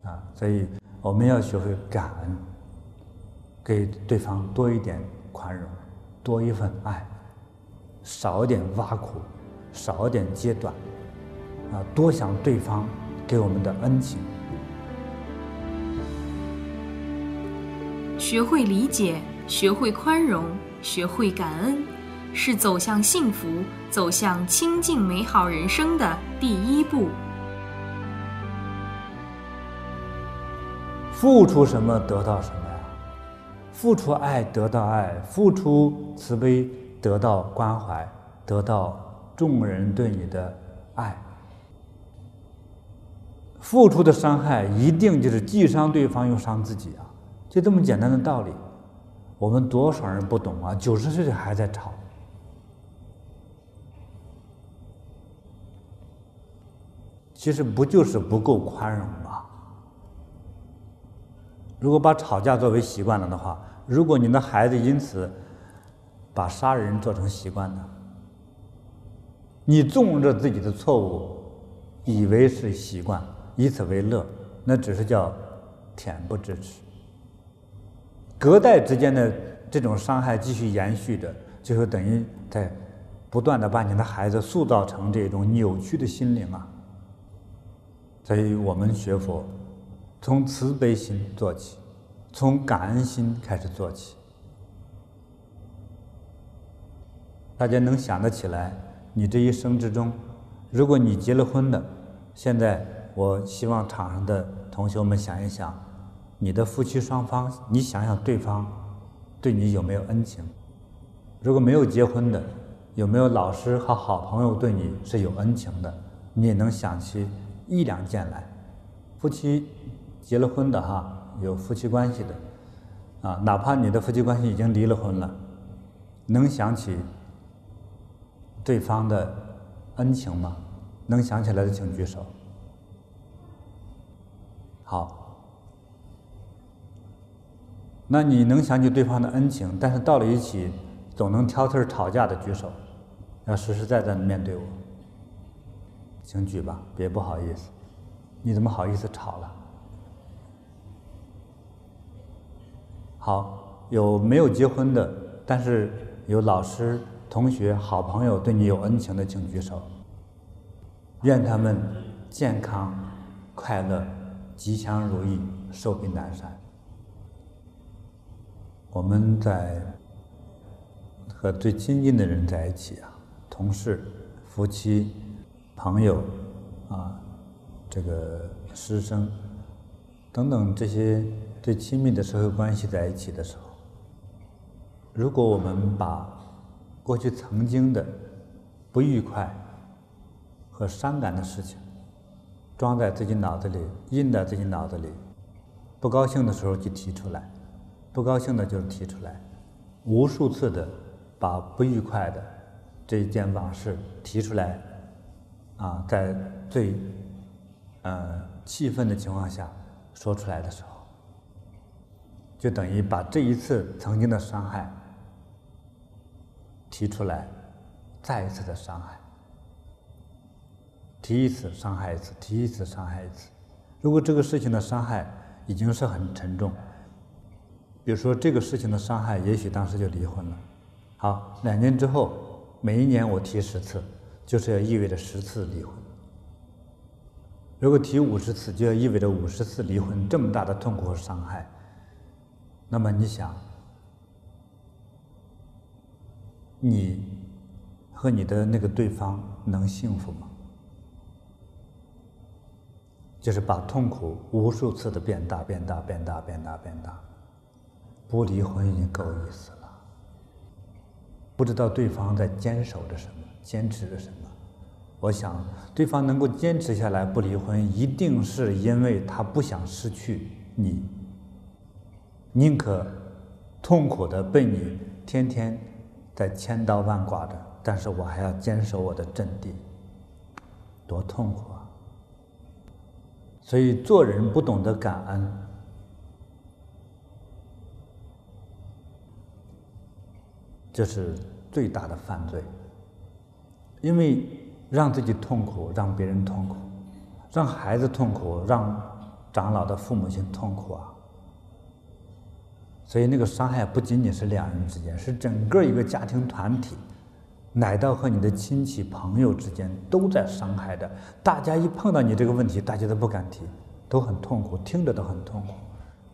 所以我们要学会感恩，给对方多一点宽容，多一份爱，少一点挖苦，少一点揭短，多想对方给我们的恩情。 学会理解，学会宽容，学会感恩，是走向幸福、走向清净美好人生的第一步。 付出什么得到什么呀？付出爱得到爱，付出慈悲得到关怀，得到众人对你的爱。付出的伤害一定就是既伤对方又伤自己啊！就这么简单的道理，我们多少人不懂啊？90岁还在吵。其实不就是不够宽容吗？如果把吵架作为习惯了的话，如果你的孩子因此把杀人做成习惯呢？你纵着自己的错误，以为是习惯，以此为乐，那只是叫恬不知耻。隔代之间的这种伤害继续延续着，就会等于在不断的把你的孩子塑造成这种扭曲的心灵啊。所以我们学佛，从慈悲心做起，从感恩心开始做起。大家能想得起来，你这一生之中，如果你结了婚的，现在我希望场上的同学们想一想，你的夫妻双方，你想想对方对你有没有恩情？如果没有结婚的，有没有老师和好朋友对你是有恩情的？你也能想起1、2件来。夫妻结了婚的有夫妻关系的哪怕你的夫妻关系已经离了婚了，能想起对方的恩情吗？能想起来的请举手。好，那你能想起对方的恩情，但是到了一起总能挑刺吵架的举手，要实实在在的面对我，请举吧，别不好意思。你怎么好意思吵了？好，有没有结婚的，但是有老师、同学、好朋友对你有恩情的，请举手。愿他们健康、快乐、吉祥如意，寿比南山。我们在和最亲近的人在一起同事、夫妻、朋友这个师生等等这些最亲密的社会关系在一起的时候，如果我们把过去曾经的不愉快和伤感的事情装在自己脑子里，印在自己脑子里，不高兴的时候就提出来，不高兴的就是提出来，无数次的把不愉快的这一件往事提出来在最气愤的情况下说出来的时候，就等于把这一次曾经的伤害提出来，再一次的伤害，提一次伤害一次，提一次伤害一次。如果这个事情的伤害已经是很沉重，比如说这个事情的伤害也许当时就离婚了，好，2年之后每一年我提10次，就是要意味着10次离婚。如果提50次，就要意味着50次离婚，这么大的痛苦和伤害。那么你想，你和你的那个对方能幸福吗？就是把痛苦无数次的变大，变大，变大，变大，变大。不离婚已经够意思了。不知道对方在坚守着什么，坚持着什么。我想对方能够坚持下来不离婚，一定是因为他不想失去你，宁可痛苦的被你天天在千刀万剐着，但是我还要坚守我的阵地，多痛苦啊！所以做人不懂得感恩，这是最大的犯罪。因为让自己痛苦，让别人痛苦，让孩子痛苦，让长老的父母亲痛苦啊。所以那个伤害不仅仅是两人之间，是整个一个家庭团体，乃到和你的亲戚朋友之间都在伤害的。大家一碰到你这个问题，大家都不敢提，都很痛苦，听着都很痛苦。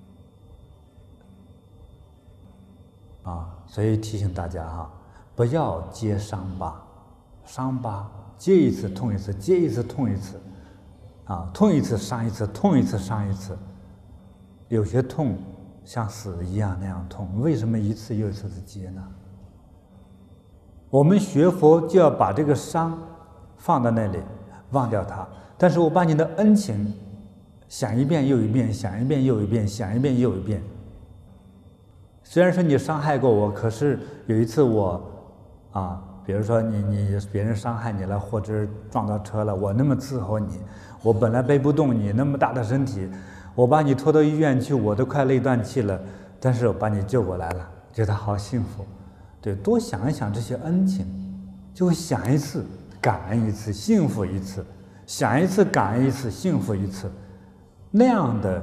所以提醒大家不要揭伤疤，伤疤揭一次痛一次，揭一次痛一次，痛一次伤一次，痛一次伤一次。有些痛像死一样那样痛，为什么一次又一次的揭呢？我们学佛就要把这个伤放在那里，忘掉它。但是我把你的恩情想一遍又一遍，想一遍又一遍，想一遍又一遍。虽然说你伤害过我，可是有一次我比如说别人伤害你了，或者撞到车了，我那么伺候你，我本来背不动你那么大的身体，我把你拖到医院去，我都快累断气了，但是我把你救过来了，觉得好幸福。对，多想一想这些恩情，就会想一次感恩一次，幸福一次，想一次感恩一次，幸福一次，那样的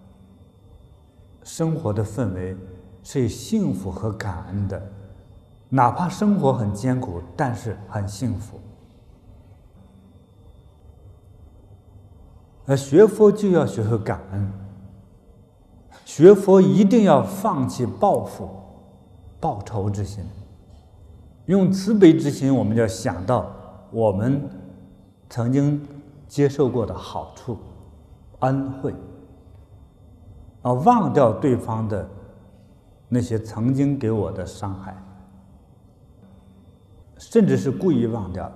生活的氛围是幸福和感恩的，哪怕生活很艰苦，但是很幸福。学佛就要学会感恩，学佛一定要放弃报复、报仇之心，用慈悲之心，我们要想到我们曾经接受过的好处、恩惠，忘掉对方的那些曾经给我的伤害，甚至是故意忘掉的，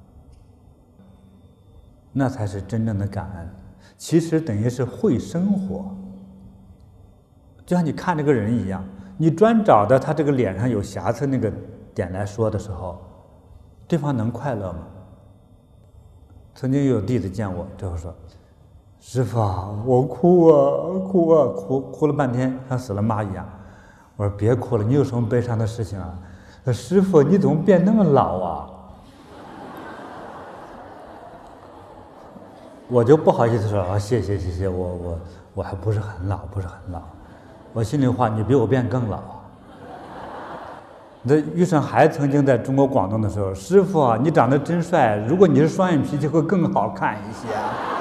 那才是真正的感恩。其实等于是会生活，就像你看这个人一样，你专找的他这个脸上有瑕疵那个点来说的时候，对方能快乐吗？曾经有弟子见我，最后说：“师父我哭了半天，像死了妈一样。”我说：“别哭了，你有什么悲伤的事情啊？”师父，你怎么变那么老啊？我就不好意思说谢谢，我还不是很老。我心里话，你比我变更老。那玉胜还曾经在中国广东的时候，师父啊，你长得真帅，如果你是双眼皮就会更好看一些。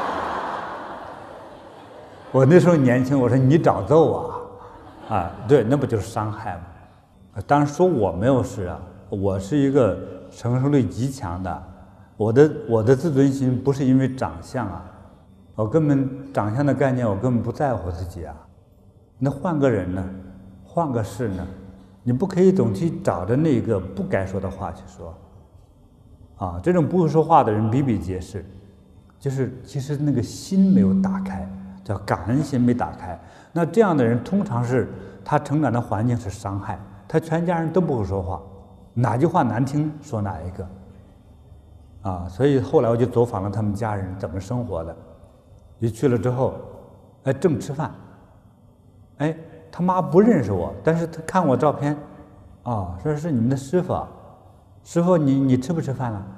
我那时候年轻，我说你找揍啊！对，那不就是伤害吗？当然说我没有事啊，我是一个承受力极强的，我的自尊心不是因为长相我根本长相的概念我根本不在乎自己那换个人呢，换个事呢，你不可以总去找着那个不该说的话去说这种不会说话的人比比皆是，就是其实那个心没有打开，叫感恩心没打开。那这样的人通常是他成长的环境是伤害，他全家人都不会说话，哪句话难听说哪一个所以后来我就走访了他们家人怎么生活的。一去了之后正吃饭，他妈不认识我，但是他看我照片说是你们的师傅师傅你吃不吃饭了？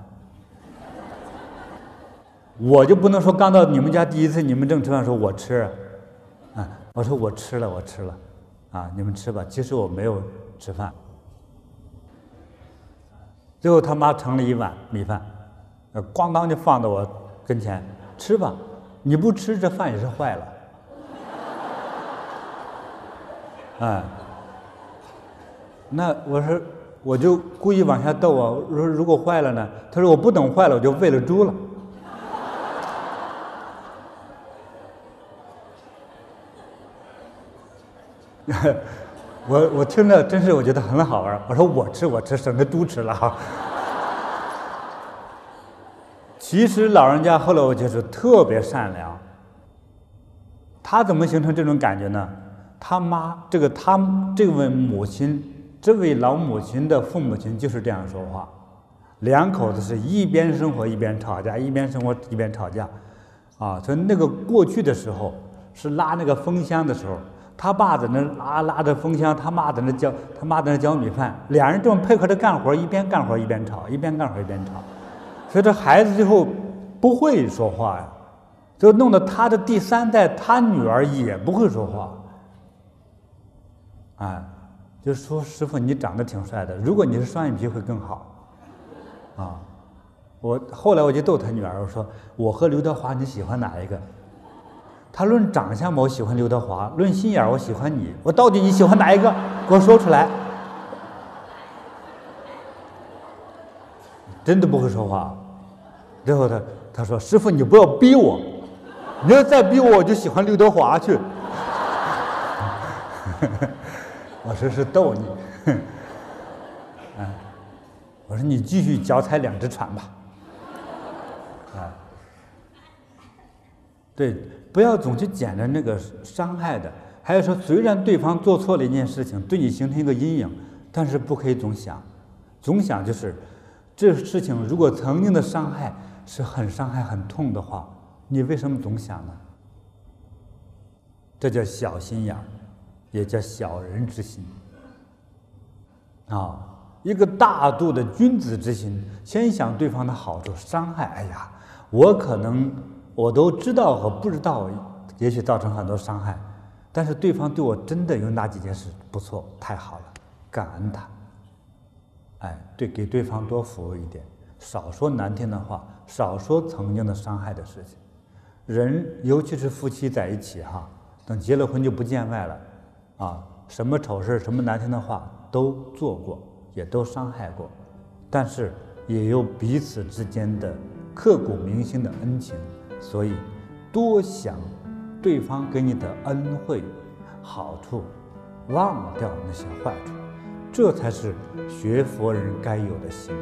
我就不能说刚到你们家第一次你们正吃饭说我吃我说我吃了你们吃吧，其实我没有吃饭。最后他妈盛了一碗米饭咣当就放到我跟前，吃吧，你不吃这饭也是坏了那我就故意往下逗我说如果坏了呢？他说我不等坏了我就喂了猪了。我听着真是我觉得很好玩，我说我吃省得猪吃了其实老人家后来我就是特别善良，他怎么形成这种感觉呢？他妈这位母亲，这位老母亲的父母亲就是这样说话，两口子是一边生活一边吵架，一边生活一边吵架所以那个过去的时候是拉那个风箱的时候，他爸在那拉着风箱，他妈在那搅米饭，两人这么配合着干活，一边干活一边吵，一边干活一边吵，所以这孩子最后不会说话就弄得他的第3代，他女儿也不会说话。哎，就说师父你长得挺帅的，如果你是双眼皮会更好。啊，后来我就逗他女儿，我说我和刘德华你喜欢哪一个？他论长相嘛，我喜欢刘德华；论心眼我喜欢你。我到底你喜欢哪一个？给我说出来。真的不会说话。最后他说师父你不要逼我，你要再逼我，我就喜欢刘德华去。我说是逗你。我说你继续脚踩2只船吧。对，不要总去捡着那个伤害的。还有说，虽然对方做错了一件事情，对你形成一个阴影，但是不可以总想。总想就是这事情如果曾经的伤害是很伤害很痛的话，你为什么总想呢？这叫小心眼，也叫小人之心。一个大度的君子之心，先想对方的好处，伤害，哎呀，我都知道和不知道，也许造成很多伤害，但是对方对我真的有哪几件事不错，太好了，感恩他。给对方多服务一点，少说难听的话，少说曾经的伤害的事情。人尤其是夫妻在一起等结了婚就不见外了什么丑事什么难听的话都做过，也都伤害过，但是也有彼此之间的刻骨铭心的恩情，所以多想对方给你的恩惠好处，忘掉那些坏处，这才是学佛人该有的心。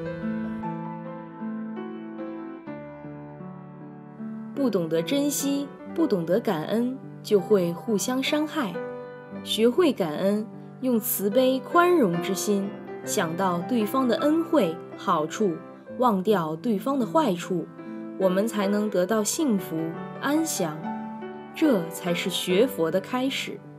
不懂得珍惜，不懂得感恩，就会互相伤害。学会感恩，用慈悲宽容之心，想到对方的恩惠好处，忘掉对方的坏处，我们才能得到幸福安详。这才是学佛的开始。